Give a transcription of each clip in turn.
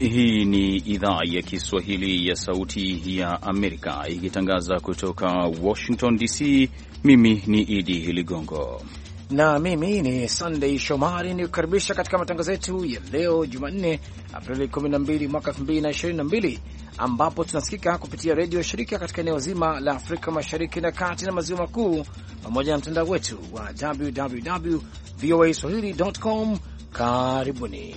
Hii ni idhaa ya Kiswahili ya Sauti ya Amerika ikitangaza kutoka Washington DC. Mimi ni Idi Ligongo na mimi ni Sunday Shomari, ni kukaribisha katika matangazo yetu ya leo Jumanne, Aprili 12 mwaka 2022, ambapo tunasikika kupitia redio shirika katika eneo zima la Afrika Mashariki na Kati na Maziwa Makuu, pamoja na mtandao wetu wa www.voaswahili.com. Karibuni.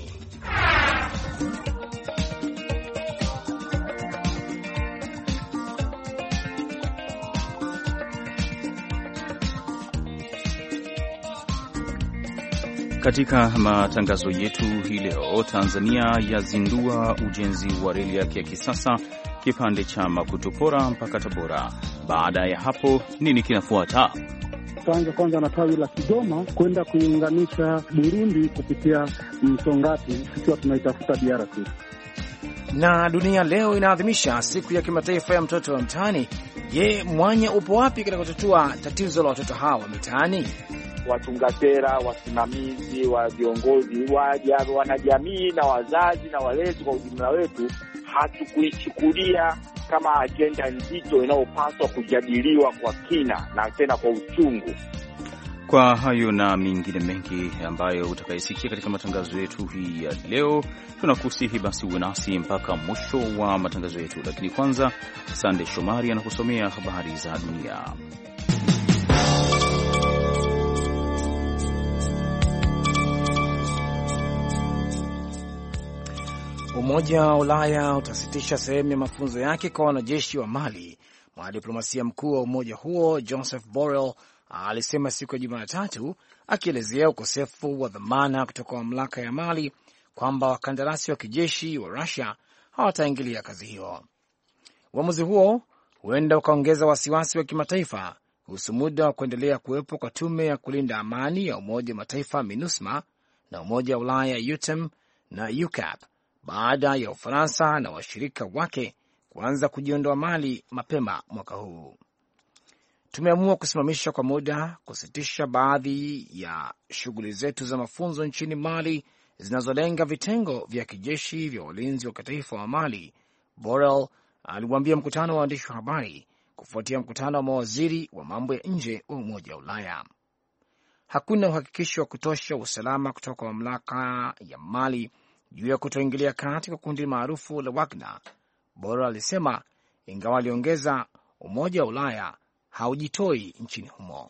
Katika matangazo yetu hii leo, Tanzania yazindua ujenzi wa reli yake ya kisasa kipande cha Makutupora mpaka Tabora. Baada ya hapo nini kinafuata? Tutaanza kwanza na tawi la Kigoma kwenda kuiunganisha Burundi kupitia Msongati, tukiwa tunaitafuta DRC. Na dunia leo inaadhimisha siku ya kimataifa ya mtoto wa mtaani. Je, mwanya upo wapi katika kutatua tatizo la watoto hawa mitaani? Watunga sera, wasimamizi wa viongozi, wanajamii na wazazi na walezi kwa ujumla wetu, hatukuichukulia kama ajenda nzito inayopaswa kujadiliwa kwa kina na tena kwa uchungu. Kwa hayo na mengine mengi ambayo utakayesikia katika matangazo yetu hii ya leo, tunakusihi basi uwe nasi mpaka mwisho wa matangazo yetu. Lakini kwanza, Sande Shomari anakusomea habari za dunia. Umoja wa Ulaya utasitisha sehemu ya mafunzo yake kwa wanajeshi wa Mali. Mwanadiplomasia mkuu wa umoja huo Joseph Borrell alisema siku ya Jumatatu, akielezea ukosefu wa dhamana kutoka mamlaka ya Mali kwamba wakandarasi wa kijeshi wa Russia hawataingilia kazi hiyo. Uamuzi huo huenda ukaongeza wasiwasi wa kimataifa kuhusu muda wa kuendelea kuwepo kwa tume ya kulinda amani ya Umoja wa Mataifa MINUSMA na Umoja wa Ulaya UTEM na UCAP baada ya Ufaransa na washirika wake kuanza kujiondoa Mali mapema mwaka huu. Tumeamua kusimamisha kwa muda, kusitisha baadhi ya shughuli zetu za mafunzo nchini Mali zinazolenga vitengo vya kijeshi vya ulinzi wa kitaifa wa Mali, Borrell aliwaambia mkutano wa waandishi wa habari kufuatia mkutano wa mawaziri wa mambo ya nje wa Umoja wa Ulaya. Hakuna uhakikisho wa kutosha usalama kutoka mamlaka ya Mali juu ya kutoingilia kati kwa kundi maarufu la Wagner, Borrell alisema, ingawa aliongeza Umoja wa Ulaya haujitoi nchini humo.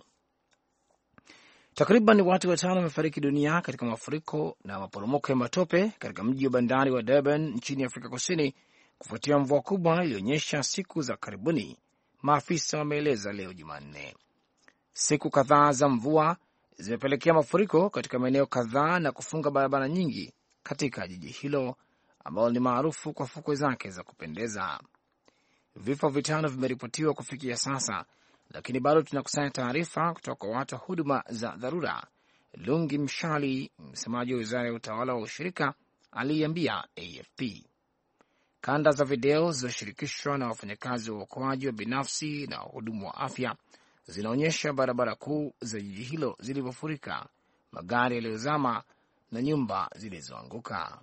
Takriban watu 5 wamefariki dunia katika mafuriko na maporomoko ya matope katika mji wa bandari wa Durban nchini Afrika Kusini kufuatia mvua kubwa ilionyesha siku za karibuni, maafisa wameeleza leo Jumanne. Siku kadhaa za mvua zimepelekea mafuriko katika maeneo kadhaa na kufunga barabara nyingi katika jiji hilo ambalo ni maarufu kwa fukwe zake za kupendeza. Vifo 5 vimeripotiwa kufikia sasa, lakini bado tunakusanya taarifa kutoka kwa watu wa huduma za dharura. Lungi Mshali, msemaji wa wizara ya utawala wa ushirika, aliambia AFP. Kanda za video zilizoshirikishwa na wafanyakazi wa uokoaji wa binafsi na wahudumu wa afya zinaonyesha barabara kuu za jiji hilo zilivyofurika, magari yaliyozama na nyumba zilizoanguka.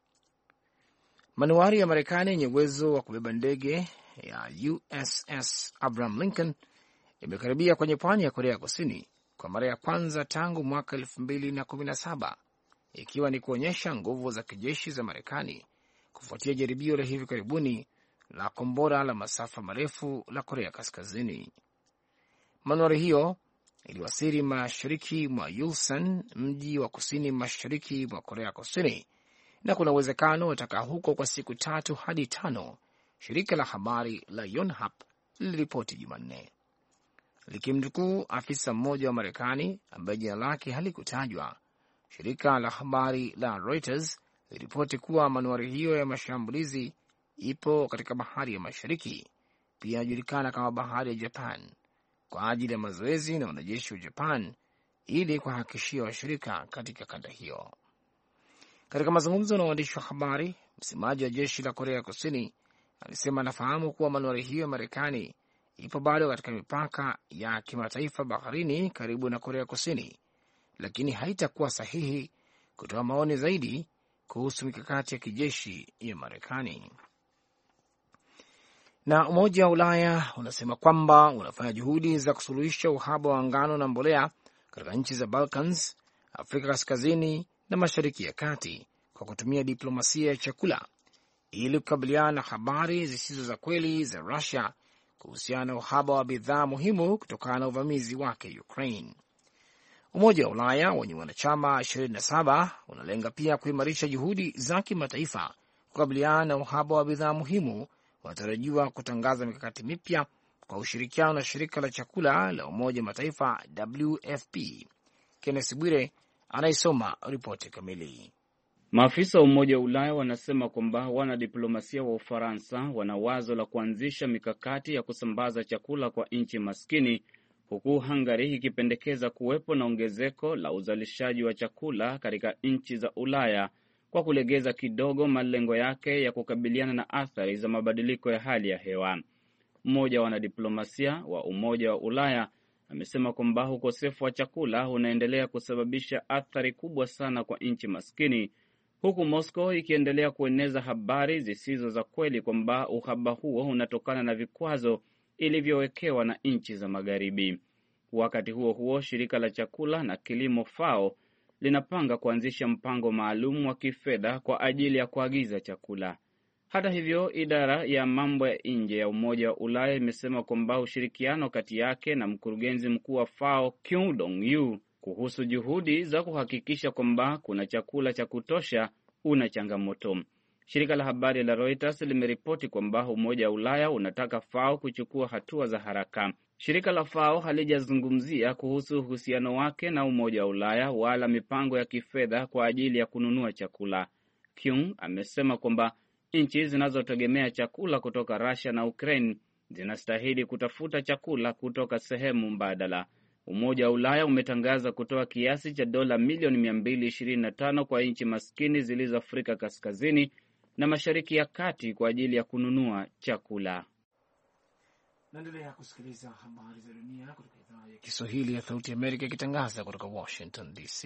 Manuari ya Marekani yenye uwezo wa kubeba ndege ya USS Abraham Lincoln imekaribia kwenye pwani ya Korea Kusini kwa mara ya kwanza tangu mwaka 2017, ikiwa ni kuonyesha nguvu za kijeshi za Marekani kufuatia jaribio la hivi karibuni la kombora la masafa marefu la Korea Kaskazini. Manuari hiyo iliwasili mashariki mwa Ulsan, mji wa kusini mashariki mwa Korea Kusini, na kuna uwezekano watakaa huko kwa siku 3 hadi 5, shirika la habari la Yonhap liliripoti Jumanne, likimnukuu afisa mmoja wa Marekani ambaye jina lake halikutajwa. Shirika la habari la Reuters liliripoti kuwa manuari hiyo ya mashambulizi ipo katika bahari ya Mashariki, pia inajulikana kama bahari ya Japan, kwa ajili ya mazoezi na wanajeshi wa Japan ili kuhakikishia washirika katika kanda hiyo. Katika mazungumzo na waandishi wa habari, msemaji wa jeshi la Korea Kusini alisema anafahamu kuwa manuari hiyo ya Marekani ipo bado katika mipaka ya kimataifa baharini karibu na Korea Kusini, lakini haitakuwa sahihi kutoa maoni zaidi kuhusu mikakati ya kijeshi ya Marekani. Na Umoja wa Ulaya unasema kwamba unafanya juhudi za kusuluhisha uhaba wa ngano na mbolea katika nchi za Balkans, Afrika Kaskazini na Mashariki ya Kati kwa kutumia diplomasia ya chakula ili kukabiliana na habari zisizo za kweli za Russia kuhusiana na uhaba wa bidhaa muhimu kutokana na uvamizi wake Ukraine. Umoja wa Ulaya wenye wanachama 27 unalenga pia kuimarisha juhudi za kimataifa kukabiliana na uhaba wa bidhaa muhimu. Wanatarajiwa kutangaza mikakati mipya kwa ushirikiano na shirika la chakula la Umoja wa Mataifa WFP. Kenneth Bwire anaisoma ripoti kamili. Maafisa wa Umoja wa Ulaya wanasema kwamba wanadiplomasia wa Ufaransa wana wazo la kuanzisha mikakati ya kusambaza chakula kwa nchi maskini, huku Hungary ikipendekeza kuwepo na ongezeko la uzalishaji wa chakula katika nchi za Ulaya kwa kulegeza kidogo malengo yake ya kukabiliana na athari za mabadiliko ya hali ya hewa. Mmoja wa wanadiplomasia wa Umoja wa Ulaya amesema kwamba ukosefu wa chakula unaendelea kusababisha athari kubwa sana kwa nchi maskini, huku Moscow ikiendelea kueneza habari zisizo za kweli kwamba uhaba huo unatokana na vikwazo ilivyowekewa na nchi za Magharibi. Wakati huo huo, shirika la chakula na kilimo FAO linapanga kuanzisha mpango maalum wa kifedha kwa ajili ya kuagiza chakula. Hata hivyo, idara ya mambo ya nje ya Umoja wa Ulaya imesema kwamba ushirikiano kati yake na mkurugenzi mkuu wa FAO Kyung Dong-yu kuhusu juhudi za kuhakikisha kwamba kuna chakula cha kutosha una changamoto. Shirika la habari la Reuters limeripoti kwamba Umoja wa Ulaya unataka FAO kuchukua hatua za haraka. Shirika la FAO halijazungumzia kuhusu uhusiano wake na Umoja wa Ulaya wala mipango ya kifedha kwa ajili ya kununua chakula. Kyung amesema kwamba nchi zinazotegemea chakula kutoka Russia na Ukraine zinastahili kutafuta chakula kutoka sehemu mbadala. Umoja wa Ulaya umetangaza kutoa kiasi cha dola milioni 225 kwa nchi maskini zilizo Afrika Kaskazini na Mashariki ya Kati kwa ajili ya kununua chakula. Naendelea kusikiliza habari za dunia kutoka idhaa ya Kiswahili ya Sauti ya Amerika ikitangaza kutoka Washington DC.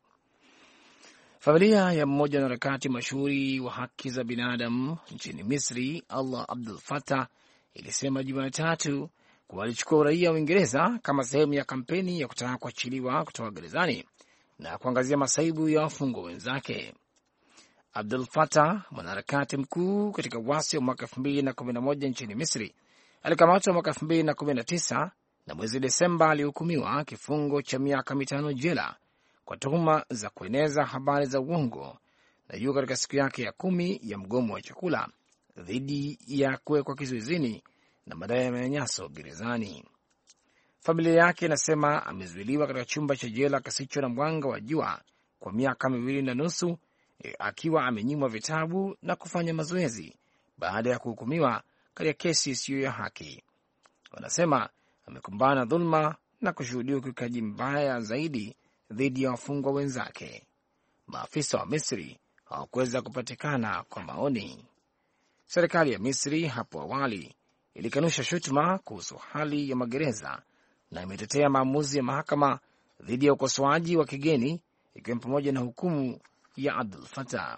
Familia ya mmoja wa wanaharakati mashuhuri wa haki za binadamu nchini Misri, Allah Abdul Fattah, ilisema Jumatatu kuwa alichukua uraia wa Uingereza kama sehemu ya kampeni ya kutaka kuachiliwa kutoka gerezani na kuangazia masaibu ya wafungwa wenzake. Abdul Fattah, mwanaharakati mkuu katika uasi wa mwaka 2011 nchini Misri, alikamatwa mwaka 2019 na mwezi Desemba alihukumiwa kifungo cha miaka 5 jela kwa tuhuma za kueneza habari za uongo na yuko katika siku yake ya 10 ya mgomo wa chakula dhidi ya kuwekwa kizuizini na madai ya manyanyaso gerezani. Familia yake inasema amezuiliwa katika chumba cha jela kisicho na mwanga wa jua kwa miaka 2.5 akiwa amenyimwa vitabu na kufanya mazoezi baada ya kuhukumiwa katika kesi isiyo ya haki. Wanasema amekumbana na dhulma na kushuhudia ukiukaji mbaya zaidi dhidi ya wafungwa wenzake. Maafisa wa Misri hawakuweza kupatikana kwa maoni. Serikali ya Misri hapo awali ilikanusha shutuma kuhusu hali ya magereza na imetetea maamuzi ya mahakama dhidi ya ukosoaji wa kigeni, ikiwemo pamoja na hukumu ya Abdul Fattah.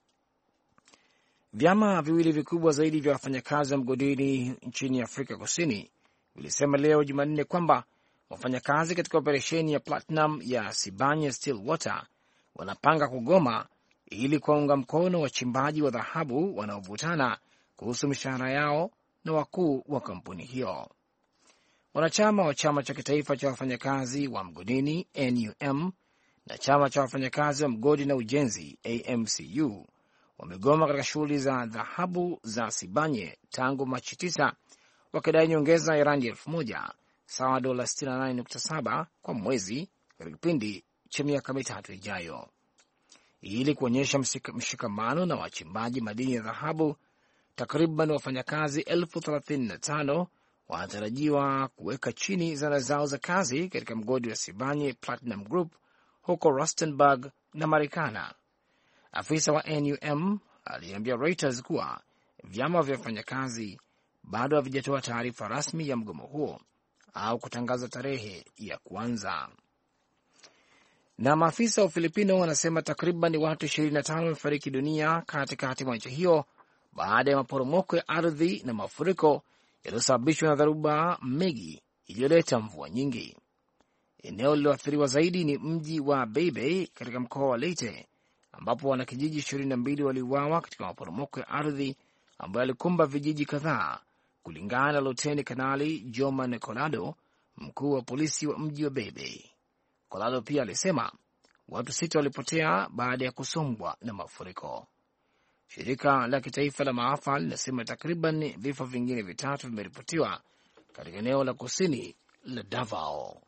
Vyama viwili vikubwa zaidi vya wafanyakazi wa mgodini nchini Afrika Kusini vilisema leo Jumanne kwamba wafanyakazi katika operesheni ya platinum ya Sibanye Stillwater wanapanga kugoma ili kuwaunga mkono wachimbaji wa dhahabu wanaovutana kuhusu mishahara yao na wakuu wa kampuni hiyo. Wanachama wa chama cha kitaifa cha wafanyakazi wa mgodini NUM na chama cha wafanyakazi wa mgodi na ujenzi AMCU wamegoma katika shughuli za dhahabu za Sibanye tangu Machi 9, wakidai nyongeza ya randi 1,000 sawa dola 68.7 kwa mwezi katika kipindi cha miaka 3 ijayo. Ili kuonyesha mshikamano na wachimbaji madini ya dhahabu, takriban wafanyakazi 35,000 wanatarajiwa kuweka chini zana zao za kazi katika mgodi wa Sibanye Platinum Group huko Rustenburg na Marikana. Afisa wa NUM aliambia Reuters kuwa vyama vya wafanyakazi bado havijatoa taarifa rasmi ya mgomo huo au kutangaza tarehe ya kuanza. Na maafisa wa Ufilipino wanasema takriban watu 25 wamefariki dunia katikati mwa nchi hiyo baada ya maporomoko ya ardhi na mafuriko yaliyosababishwa na dharuba Megi iliyoleta mvua nyingi. Eneo lililoathiriwa zaidi ni mji wa Baybay katika mkoa wa Leyte, ambapo wanakijiji 22 waliuawa katika maporomoko ya ardhi ambayo yalikumba vijiji kadhaa, kulingana na Luteni Kanali Joman Colado, mkuu wa polisi wa mji wa Baybay. Colado pia alisema watu 6 walipotea baada ya kusombwa na mafuriko. Shirika la kitaifa la maafa linasema takriban vifo vingine 3 vimeripotiwa katika eneo la kusini la Davao.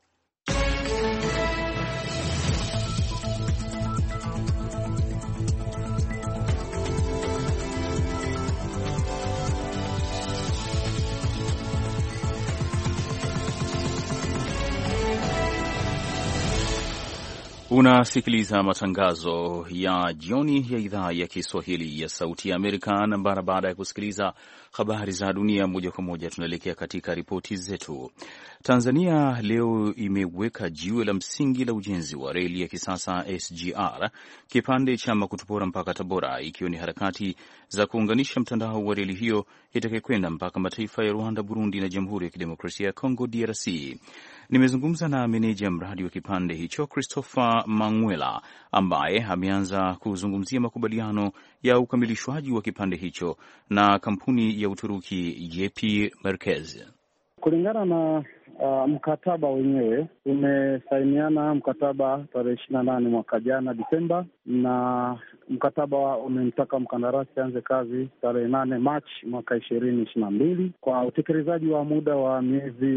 Unasikiliza matangazo ya jioni ya idhaa ya Kiswahili ya Sauti ya Amerika, na mara baada ya kusikiliza habari za dunia moja kwa moja tunaelekea katika ripoti zetu. Tanzania leo imeweka jiwe la msingi la ujenzi wa reli ya kisasa SGR kipande cha Makutupora mpaka Tabora, ikiwa ni harakati za kuunganisha mtandao wa reli hiyo itakayokwenda mpaka mataifa ya Rwanda, Burundi na Jamhuri ya Kidemokrasia ya Kongo DRC. Nimezungumza na meneja mradi wa kipande hicho Christopher Mangwela, ambaye ameanza kuzungumzia makubaliano ya ukamilishwaji wa kipande hicho na kampuni ya Uturuki JP Merkez. Kulingana na mkataba wenyewe, umesainiana mkataba tarehe 28 mwaka jana Disemba, na mkataba umemtaka mkandarasi anze kazi tarehe 8 Machi mwaka 2022 kwa utekelezaji wa muda wa miezi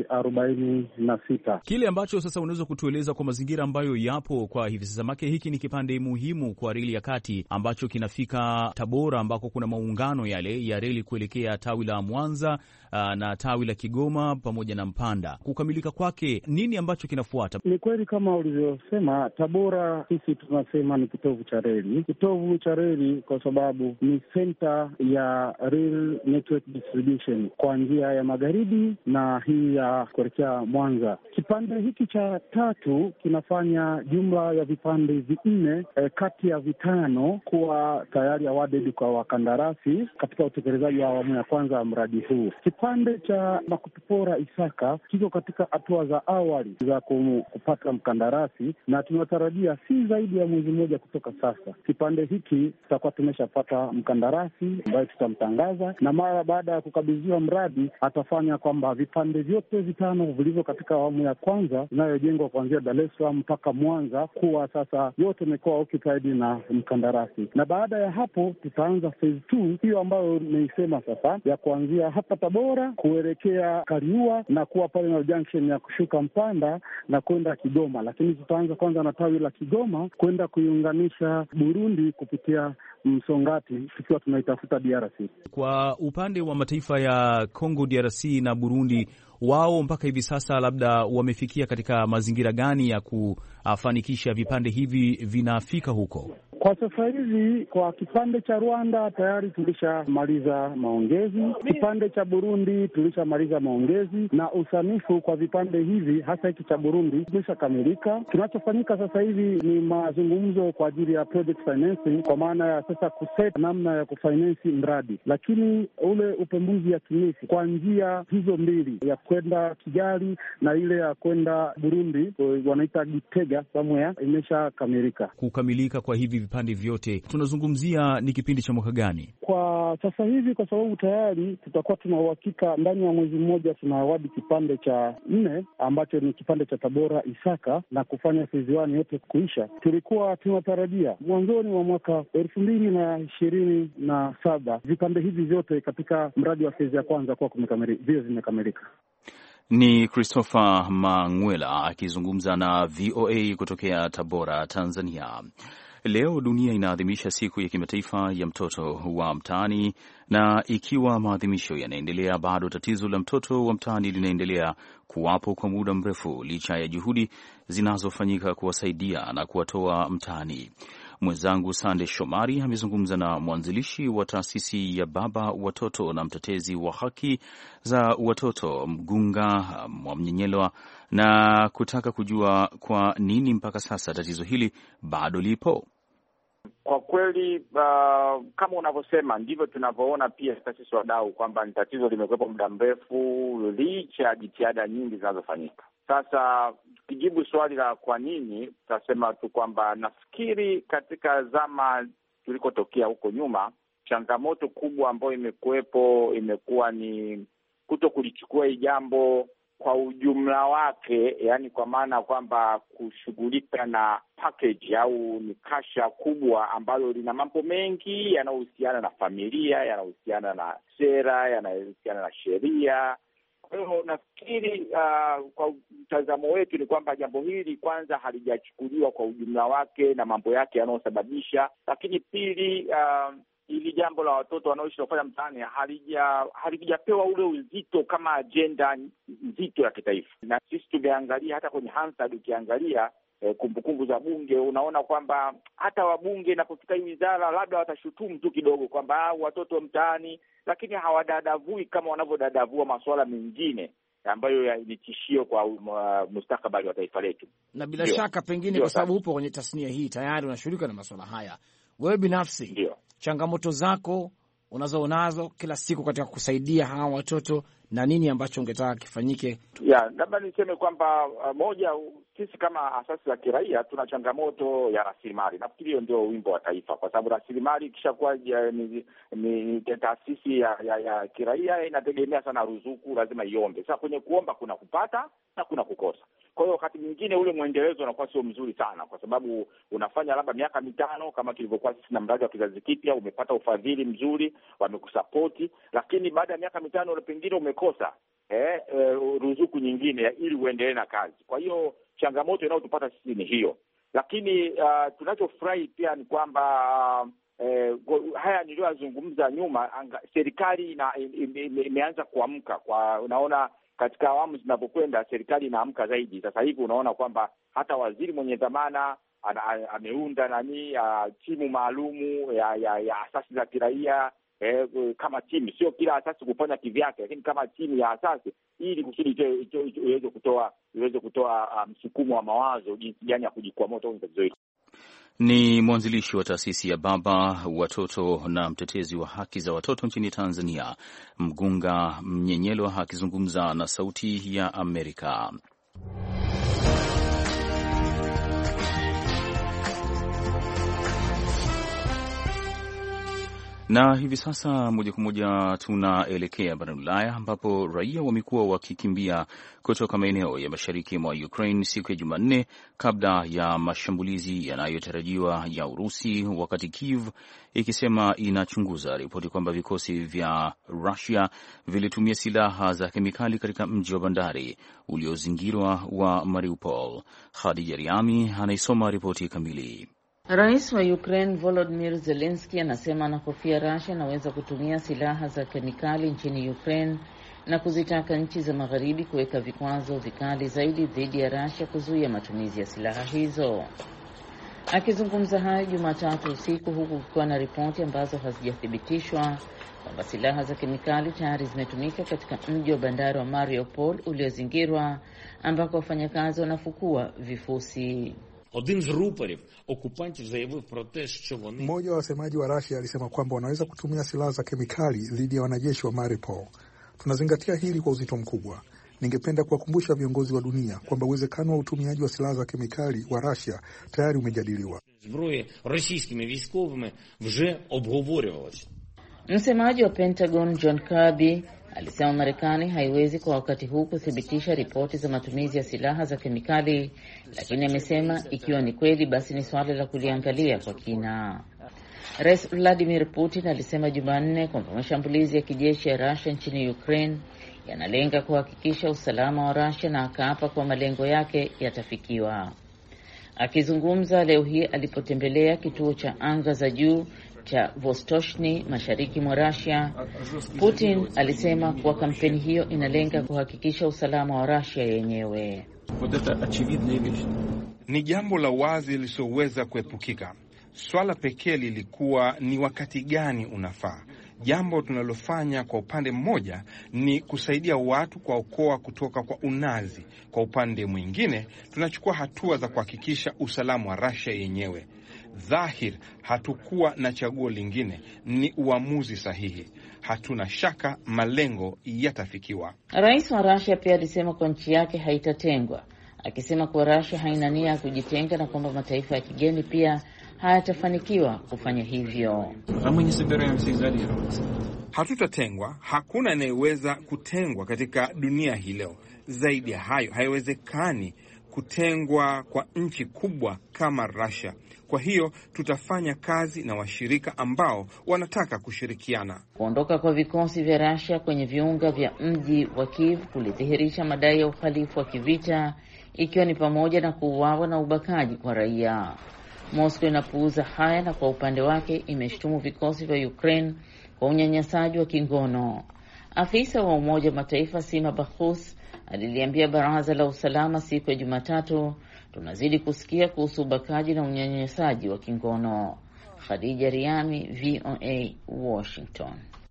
46. Kile ambacho sasa unaweza kutueleza kwa mazingira ambayo yapo kwa hivi sasa, make hiki ni kipande muhimu kwa reli ya kati ambacho kinafika Tabora, ambako kuna maungano yale ya reli kuelekea tawi la Mwanza na tawi la Kigoma pamoja na Mpanda. Kukamilika kwake, nini ambacho kinafuata? Ni kweli kama ulivyosema, Tabora sisi tunasema ni kitovu cha reli. Kitovu cha reli kwa sababu ni center ya rail network distribution kwa njia ya magharibi na hii ya kuelekea Mwanza. Kipande hiki cha tatu kinafanya jumla ya vipande 4 kati ya 5 kuwa tayari awarded kwa wakandarasi katika utekelezaji wa awamu ya kwanza ya mradi huu. Kipande cha Makutupora Isaka kiko katika hatua za awali za kupata mkandarasi, na tunatarajia si zaidi ya mwezi mmoja kutoka sasa kipande hiki tutakuwa tumeshapata mkandarasi ambaye tutamtangaza, na mara baada ya kukabidhiwa mradi atafanya kwamba vipande vyote 5 vilivyo katika awamu ya kwanza inayojengwa kuanzia Dar es Salaam mpaka Mwanza kuwa sasa yote imekuwa occupied na mkandarasi, na baada ya hapo tutaanza phase 2 hiyo ambayo nimeisema sasa, ya kuanzia hapa Tabora kuelekea Kaliua na kuwa pale na junction ya kushuka Mpanda na kwenda Kigoma, lakini tutaanza kwanza na tawi la Kigoma kwenda kuiunganisha Burundi kupitia Msongati tukiwa tunaitafuta DRC. Kwa upande wa mataifa ya Kongo DRC na Burundi, wao mpaka hivi sasa labda wamefikia katika mazingira gani ya kufanikisha vipande hivi vinafika huko? Kwa sasa hivi kwa kipande cha Rwanda tayari tulishamaliza maongezi, kipande cha Burundi tulishamaliza maongezi, na usanifu kwa vipande hivi hasa hiki cha Burundi kimeshakamilika. Kinachofanyika sasa hivi ni mazungumzo kwa ajili ya project financing, kwa maana ya sasa kuset namna ya kufinance mradi, lakini ule upembuzi yakinifu kwa njia hizo mbili, ya kwenda Kigali na ile ya kwenda Burundi wanaita Gitega somewhere, imeshakamilika. Kukamilika kwa hivi vipande vyote tunazungumzia ni kipindi cha mwaka gani kwa sasa hivi? Kwa sababu tayari tutakuwa tuna uhakika ndani ya mwezi mmoja tunawadi kipande cha 4 ambacho ni kipande cha Tabora Isaka na kufanya phase 1 yote kuisha. Tulikuwa tunatarajia mwanzoni wa mwaka 2027 vipande hivi vyote katika mradi wa phase ya kwanza kuwa vimekamilika. Ni Christopher Mangwela akizungumza na VOA kutokea Tabora, Tanzania. Leo dunia inaadhimisha siku ya kimataifa ya mtoto wa mtaani, na ikiwa maadhimisho yanaendelea, bado tatizo la mtoto wa mtaani linaendelea kuwapo kwa muda mrefu licha ya juhudi zinazofanyika kuwasaidia na kuwatoa mtaani. Mwenzangu Sande Shomari amezungumza na mwanzilishi wa taasisi ya Baba Watoto na mtetezi wa haki za watoto Mgunga Mwamnyenyelwa na kutaka kujua kwa nini mpaka sasa tatizo hili bado lipo. Kwa kweli kama unavyosema ndivyo tunavyoona pia sisi wadau kwamba ni tatizo limekuwepo muda mrefu licha ya jitihada nyingi zinazofanyika. Sasa tukijibu swali la kwa nini, tutasema tu kwamba nafikiri katika zama tulikotokea huko nyuma, changamoto kubwa ambayo imekuwepo imekuwa ni kuto kulichukua hii jambo kwa ujumla wake, yani kwa maana kwamba kushughulika na package au ni kasha kubwa ambalo lina mambo mengi yanayohusiana na familia, yanayohusiana na sera, yanayohusiana na sheria. Kwa hiyo nafikiri kwa mtazamo wetu ni kwamba jambo hili kwanza halijachukuliwa kwa ujumla wake na mambo yake yanayosababisha, lakini pili ili jambo la watoto wanaoishi na kufanya mtaani halijapewa ule uzito kama ajenda nzito ya kitaifa. Na sisi tumeangalia hata kwenye Hansard, ukiangalia kumbukumbu za bunge unaona kwamba hata wabunge inapofika hii wizara labda watashutumu tu kidogo kwamba watoto mtaani, lakini hawadadavui kama wanavyodadavua masuala mengine ambayo ni tishio kwa mustakabali wa taifa letu. Na bila shaka pengine kwa sababu upo kwenye tasnia hii tayari unashughulika na masuala haya, wewe binafsi changamoto zako unazoonazo kila siku katika kusaidia hawa watoto na nini ambacho ungetaka kifanyike? Labda niseme kwamba moja, sisi kama asasi ya kiraia tuna changamoto ya rasilimali. Nafikiri hiyo ndio wimbo wa taifa, kwa sababu rasilimali ikishakuwa ni taasisi ya kiraia inategemea sana ruzuku, lazima iombe. Sasa kwenye kuomba kuna kupata na kuna kukosa. Kwa hiyo wakati mwingine ule mwendelezo unakuwa sio mzuri sana, kwa sababu unafanya labda miaka 5 kama tulivyokuwa sisi na mradi wa kizazi kipya, umepata ufadhili mzuri, wamekusapoti, lakini baada ya miaka 5 pengine umekosa ruzuku nyingine ili uendelee na kazi. Kwa hiyo changamoto inayotupata sisi ni hiyo. Lakini tunachofurahi pia ni kwamba haya niliyozungumza nyuma, serikali imeanza kuamka. Unaona katika awamu zinapokwenda serikali inaamka zaidi. Sasa hivi unaona kwamba hata waziri mwenye dhamana ameunda timu maalumu ya asasi za kiraia kama timu, sio kila asasi kufanya kivyake, lakini kama timu ya asasi, ili kusudi iweze kutoa msukumo wa mawazo jinsi gani ya kujikwamua kutoka tatizo hili. Ni mwanzilishi wa taasisi ya Baba Watoto na mtetezi wa haki za watoto nchini Tanzania, Mgunga Mnyenyelwa akizungumza na Sauti ya Amerika. Na hivi sasa moja kwa moja tunaelekea barani Ulaya ambapo raia wamekuwa wakikimbia kutoka maeneo ya mashariki mwa Ukraine siku ya Jumanne kabla ya mashambulizi yanayotarajiwa ya Urusi, wakati Kiev ikisema inachunguza ripoti kwamba vikosi vya Russia vilitumia silaha za kemikali katika mji wa bandari uliozingirwa wa Mariupol. Khadija Riami anaisoma ripoti kamili. Rais wa Ukraine Volodymyr Zelensky anasema anahofia Russia inaweza kutumia silaha za kemikali nchini Ukraine na kuzitaka nchi za magharibi kuweka vikwazo vikali zaidi dhidi ya Russia kuzuia matumizi ya silaha hizo. Akizungumza hayo Jumatatu usiku, huku kukiwa na ripoti ambazo hazijathibitishwa kwamba silaha za kemikali tayari zimetumika katika mji wa bandari wa Mariupol uliozingirwa, ambako wafanyakazi wanafukua vifusi. Mmoja wa wasemaji wa Russia alisema kwamba wanaweza kutumia silaha za kemikali dhidi ya wanajeshi wa Mariupol. Tunazingatia hili kwa uzito mkubwa. Ningependa kuwakumbusha viongozi wa dunia kwamba uwezekano wa utumiaji wa silaha za kemikali wa Russia tayari umejadiliwa. Msemaji wa Pentagon John Kirby alisema Marekani haiwezi kwa wakati huu kuthibitisha ripoti za matumizi ya silaha za kemikali, lakini amesema ikiwa ni kweli basi ni swala la kuliangalia kwa kina. Rais Vladimir Putin alisema Jumanne kwamba mashambulizi ya kijeshi ya Russia nchini Ukraine yanalenga kuhakikisha usalama wa Russia na akaapa kwa malengo yake yatafikiwa. Akizungumza leo hii alipotembelea kituo cha anga za juu cha Vostochny mashariki mwa Russia, Putin alisema kuwa kampeni hiyo inalenga kuhakikisha usalama wa Russia yenyewe. Ni jambo la wazi lisoweza kuepukika. Swala pekee lilikuwa ni wakati gani unafaa. Jambo tunalofanya kwa upande mmoja ni kusaidia watu kuwaokoa kutoka kwa unazi. Kwa upande mwingine, tunachukua hatua za kuhakikisha usalama wa Russia yenyewe. Dhahir, hatukuwa na chaguo lingine, ni uamuzi sahihi. Hatuna shaka malengo yatafikiwa. Rais wa Russia pia alisema kwa nchi yake haitatengwa, akisema kuwa Russia haina nia ya kujitenga na kwamba mataifa ya kigeni pia hayatafanikiwa kufanya hivyo. Hatutatengwa, hakuna anayeweza kutengwa katika dunia hii leo. Zaidi ya hayo, haiwezekani kutengwa kwa nchi kubwa kama Russia. Kwa hiyo tutafanya kazi na washirika ambao wanataka kushirikiana. Kuondoka kwa vikosi vya Russia kwenye viunga vya mji wa Kiev kulidhihirisha madai ya uhalifu wa kivita, ikiwa ni pamoja na kuuawa na ubakaji kwa raia. Moscow inapuuza haya na kwa upande wake imeshtumu vikosi vya Ukraine kwa unyanyasaji wa kingono. Afisa wa Umoja wa Mataifa Sima Bakhus aliliambia Baraza la Usalama siku ya Jumatatu, tunazidi kusikia kuhusu ubakaji na unyanyasaji wa kingono. Khadija Riami, VOA, Washington.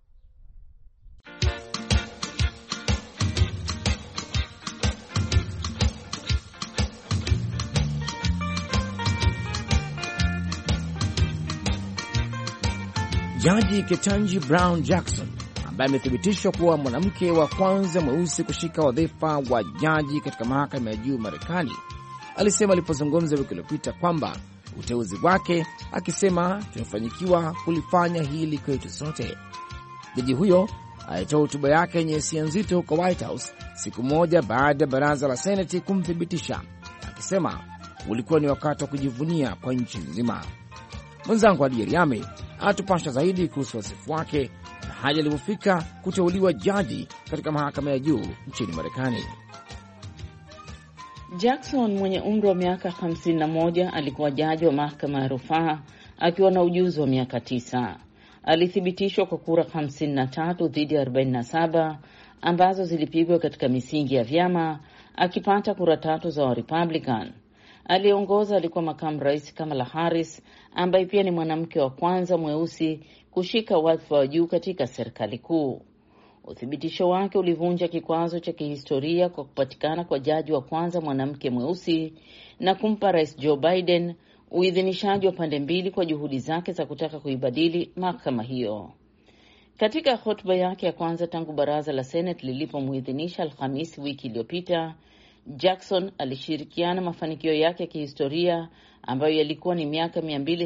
Jaji Ketanji Brown Jackson, ambaye amethibitishwa kuwa mwanamke wa kwanza mweusi kushika wadhifa wa jaji katika mahakama ya juu Marekani, alisema alipozungumza wiki iliyopita kwamba uteuzi wake, akisema tumefanikiwa kulifanya hili kwetu sote. Jaji huyo alitoa hotuba yake yenye hisia nzito huko White House siku moja baada ya baraza la Seneti kumthibitisha, akisema ulikuwa ni wakati wa kujivunia kwa nchi nzima. Mwenzangu Adi Yeriame atupasha zaidi kuhusu wasifu wake na hali alipofika kuteuliwa jaji katika mahakama ya juu nchini Marekani. Jackson mwenye umri wa miaka 51 alikuwa jaji wa mahakama ya rufaa akiwa na ujuzi wa miaka 9. Alithibitishwa kwa kura 53 dhidi ya 47 ambazo zilipigwa katika misingi ya vyama, akipata kura 3 za Republican. Aliongoza alikuwa makamu rais Kamala Harris, ambaye pia ni mwanamke wa kwanza mweusi kushika wadhifa wa juu katika serikali kuu. Uthibitisho wake ulivunja kikwazo cha kihistoria kwa kupatikana kwa jaji wa kwanza mwanamke mweusi na kumpa Rais Joe Biden uidhinishaji wa pande mbili kwa juhudi zake za kutaka kuibadili mahakama hiyo. Katika hotuba yake ya kwanza tangu baraza la Senate lilipomuidhinisha Alhamisi wiki iliyopita, Jackson alishirikiana mafanikio yake ya kihistoria ambayo yalikuwa ni miaka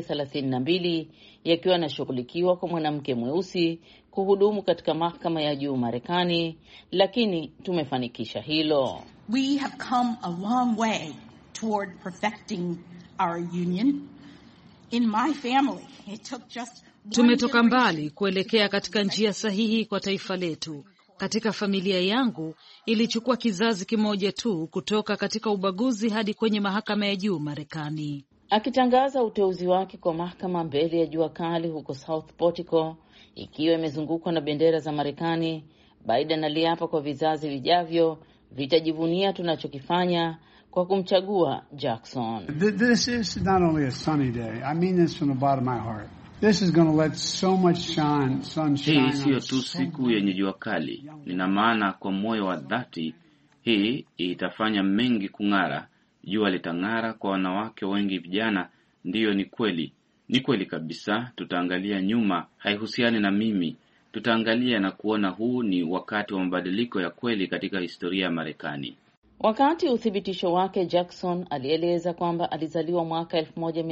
232 yakiwa yanashughulikiwa kwa mwanamke mweusi kuhudumu katika mahakama ya juu Marekani, lakini tumefanikisha hilo. We have come a long way toward perfecting our union. In my family, it took just tumetoka mbali kuelekea katika njia sahihi kwa taifa letu. Katika familia yangu ilichukua kizazi kimoja tu kutoka katika ubaguzi hadi kwenye mahakama ya juu Marekani. Akitangaza uteuzi wake kwa mahakama mbele ya jua kali huko South Portico, ikiwa imezungukwa na bendera za Marekani, Biden aliapa kwa vizazi vijavyo vitajivunia tunachokifanya kwa kumchagua Jackson. This is not only a sunny day. I mean this from the bottom of my heart. This is going to let so much sunshine. Hii siyo tu siku yenye jua kali. Nina maana kwa moyo wa dhati, hii itafanya mengi kung'ara. Jua litang'ara kwa wanawake wengi vijana. Ndiyo, ni kweli. Ni kweli kabisa. Tutaangalia nyuma, haihusiani na mimi. Tutaangalia na kuona huu ni wakati wa mabadiliko ya kweli katika historia ya Marekani. Wakati uthibitisho wake, Jackson alieleza kwamba alizaliwa mwaka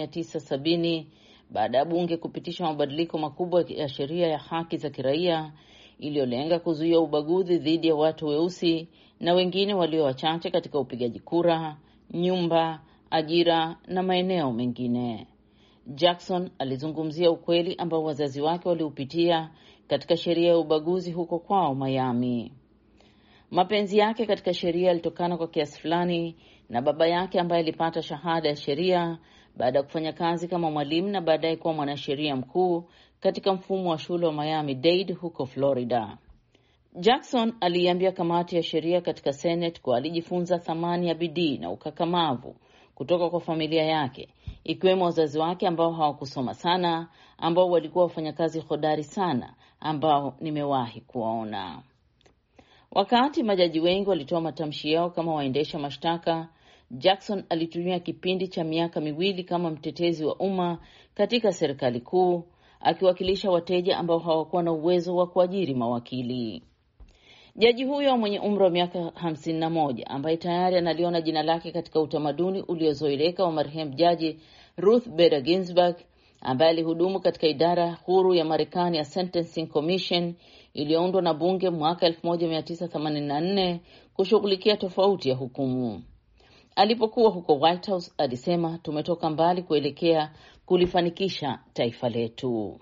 1970 baada ya bunge kupitisha mabadiliko makubwa ya sheria ya haki za kiraia iliyolenga kuzuia ubaguzi dhidi ya watu weusi na wengine walio wachache katika upigaji kura, nyumba, ajira na maeneo mengine. Jackson alizungumzia ukweli ambao wazazi wake waliupitia katika sheria ya ubaguzi huko kwao Miami. Mapenzi yake katika sheria yalitokana kwa kiasi fulani na baba yake ambaye alipata shahada ya sheria baada ya kufanya kazi kama mwalimu na baadaye kuwa mwanasheria mkuu katika mfumo wa shule wa Miami-Dade huko Florida. Jackson aliambia kamati ya sheria katika Senate kwa alijifunza thamani ya bidii na ukakamavu kutoka kwa familia yake, ikiwemo wazazi wake ambao hawakusoma sana, ambao walikuwa wafanyakazi hodari sana ambao nimewahi kuwaona. Wakati majaji wengi walitoa matamshi yao kama waendesha mashtaka, Jackson alitumia kipindi cha miaka 2 kama mtetezi wa umma katika serikali kuu, akiwakilisha wateja ambao hawakuwa na uwezo wa kuajiri mawakili. Jaji huyo mwenye umri wa miaka 51 ambaye tayari analiona jina lake katika utamaduni uliozoeleka wa marehemu jaji Ruth Bader Ginsburg, ambaye alihudumu katika idara huru ya Marekani ya Sentencing Commission iliyoundwa na bunge mwaka 1984 kushughulikia tofauti ya hukumu. Alipokuwa huko White House alisema, tumetoka mbali kuelekea kulifanikisha taifa letu.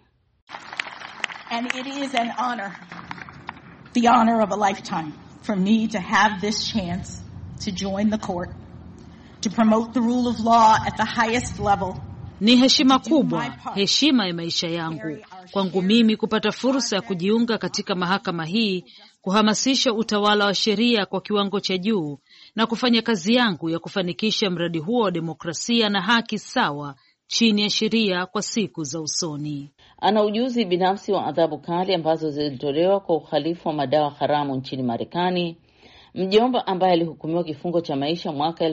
And it is an honor, the honor of a lifetime, for me to have this chance to join the court, to promote the rule of law at the highest level. Ni heshima kubwa, heshima ya maisha yangu, kwangu mimi kupata fursa ya kujiunga katika mahakama hii, kuhamasisha utawala wa sheria kwa kiwango cha juu na kufanya kazi yangu ya kufanikisha mradi huo wa demokrasia na haki sawa chini ya sheria kwa siku za usoni. Ana ujuzi binafsi wa adhabu kali ambazo zilitolewa kwa uhalifu wa madawa haramu nchini Marekani. Mjomba ambaye alihukumiwa kifungo cha maisha mwaka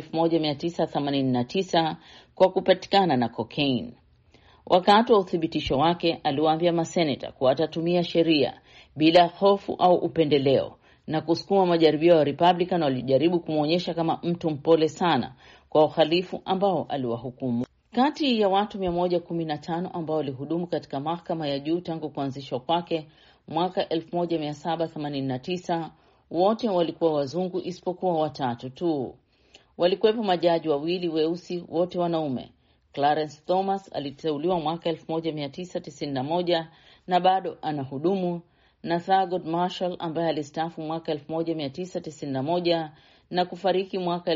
1989 kwa kupatikana na cocaine. Wakati wa uthibitisho wake aliwaambia maseneta kuwa atatumia sheria bila hofu au upendeleo na kusukuma majaribio ya Republican walijaribu kumuonyesha kama mtu mpole sana kwa uhalifu ambao aliwahukumu. Kati ya watu 115 ambao walihudumu katika mahakama ya juu tangu kuanzishwa kwake mwaka 1789, wote walikuwa wazungu isipokuwa 3 tu. Walikuwepo majaji 2 weusi, wote wanaume. Clarence Thomas aliteuliwa mwaka 1991 na bado anahudumu, na Thurgood Marshall ambaye alistaafu mwaka 1991 na kufariki mwaka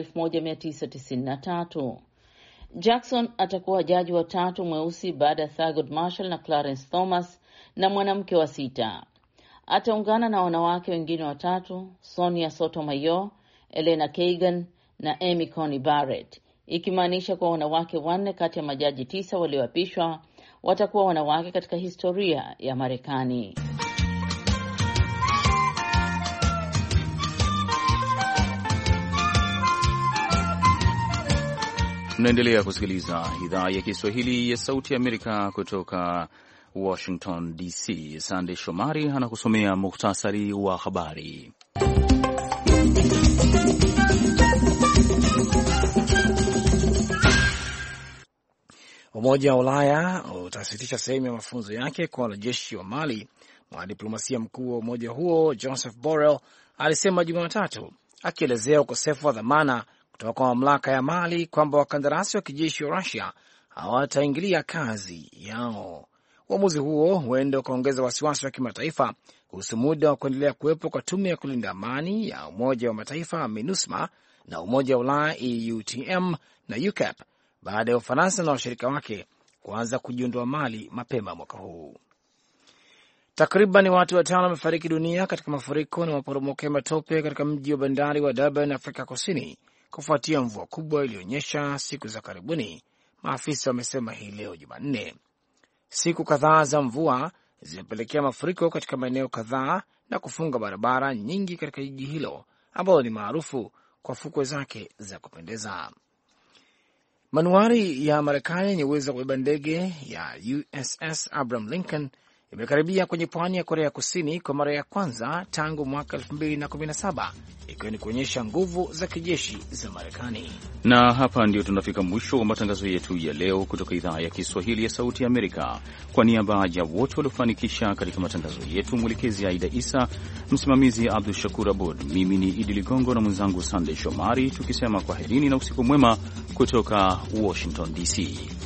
1993. Jackson atakuwa jaji wa 3 mweusi baada ya Thurgood Marshall na Clarence Thomas, na mwanamke wa 6. Ataungana na wanawake wengine 3, Sonia Sotomayor, Elena Kagan na Amy Coney Barrett, ikimaanisha kwa wanawake 4 kati ya majaji 9 walioapishwa watakuwa wanawake katika historia ya Marekani. Mnaendelea kusikiliza idhaa ya Kiswahili ya Sauti ya Amerika kutoka Washington DC. Sande Shomari anakusomea muhtasari wa habari. Umoja wa Ulaya utasitisha sehemu ya mafunzo yake kwa wanajeshi wa Mali. Mwanadiplomasia mkuu wa umoja huo Joseph Borrell alisema Jumatatu, akielezea ukosefu wa dhamana kutoka kwa mamlaka ya Mali kwamba wakandarasi wa kijeshi wa Russia hawataingilia kazi yao. Uamuzi huo huenda ukaongeza wasiwasi wa kimataifa kuhusu muda wa kuendelea kuwepo kwa tume ya kulinda amani ya Umoja wa Mataifa MINUSMA na Umoja wa Ulaya EUTM na UCAP baada ya Ufaransa na washirika wake kuanza kujiondoa Mali mapema mwaka huu. Takriban watu 5 wamefariki dunia katika mafuriko na maporomoko ya matope katika mji wa bandari wa Durban, Afrika Kusini, kufuatia mvua kubwa iliyonyesha siku za karibuni, maafisa wamesema hii leo Jumanne. Siku kadhaa za mvua zimepelekea mafuriko katika maeneo kadhaa na kufunga barabara nyingi katika jiji hilo ambalo ni maarufu kwa fukwe zake za kupendeza. Manuari ya Marekani yenye uwezo wa kubeba ndege ya USS Abraham Lincoln imekaribia kwenye pwani ya Korea Kusini kwa mara ya kwanza tangu mwaka 2017, ikiwa ni kuonyesha nguvu za kijeshi za Marekani. Na hapa ndio tunafika mwisho wa matangazo yetu ya leo kutoka idhaa ya Kiswahili ya Sauti ya Amerika. Kwa niaba ya wote waliofanikisha katika matangazo yetu, mwelekezi Aida Isa, msimamizi Abdul Shakur Abud, mimi ni Idi Ligongo na mwenzangu Sunday Shomari, tukisema kwaherini na usiku mwema kutoka Washington DC.